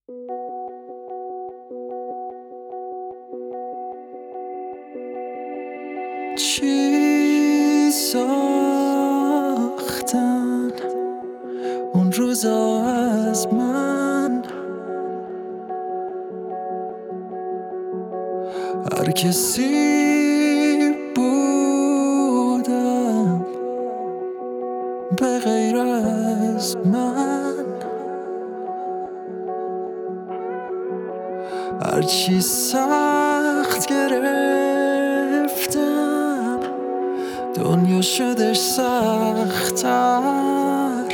چی ساختن اون روزا از من؟ هر کسی بودم به غیر از من. هرچی سخت گرفتم دنیا شدش سخت‌تر.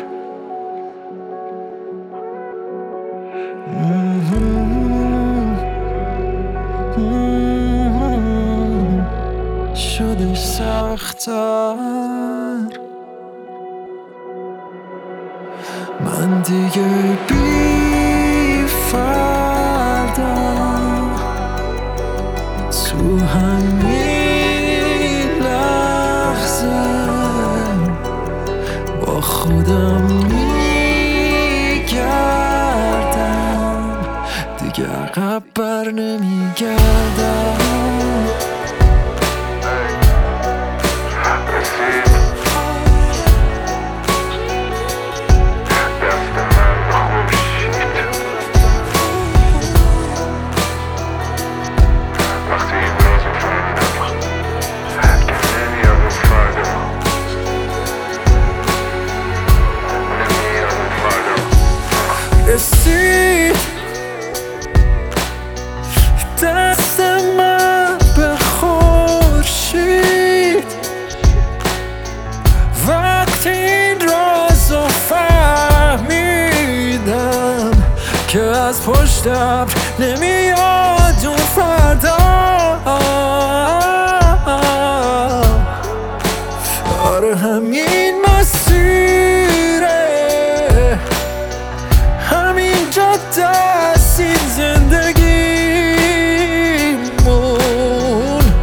شدش سخت‌تر. من دیگه بی فردم تو همین لحظه با خودم میگردم، دیگه عقب بر نمیگردم. رسید دست من به خورشید وقتی این رازو فهمیدم که از پشت ابر نمیاد اون فردا. آره همین مسیره، همین جاده است این زندگیمون،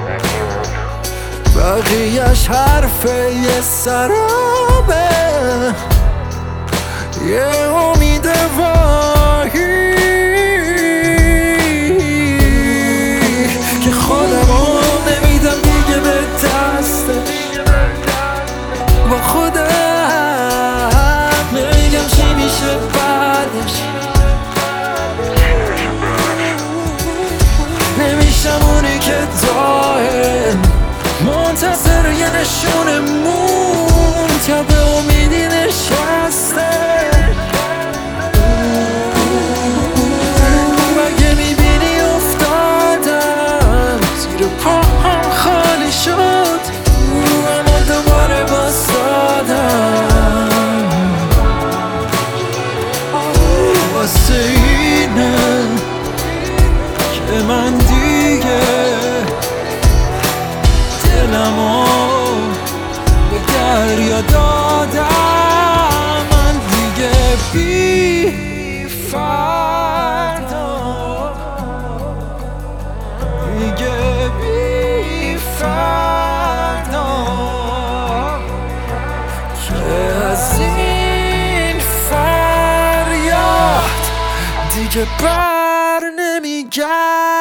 بقیه‌اش حرف یه سرابه، یه امید واهی که خودمو نمیدم دیگه به دست با خودم. نمیگم چی میشه بعدش، نمیشم اونی که دائم منتظر یه نشونه مون تا به امیدی نشسته. مگه میبینی افتادم زیر پاهم خالی شد، اما دوباره بایستادم واسه اینه که من دیگه دلمو به دریا دادم. من دیگه بی فردا، دیگه بی فردا که از این فریاد دیگه بر نمیگردم.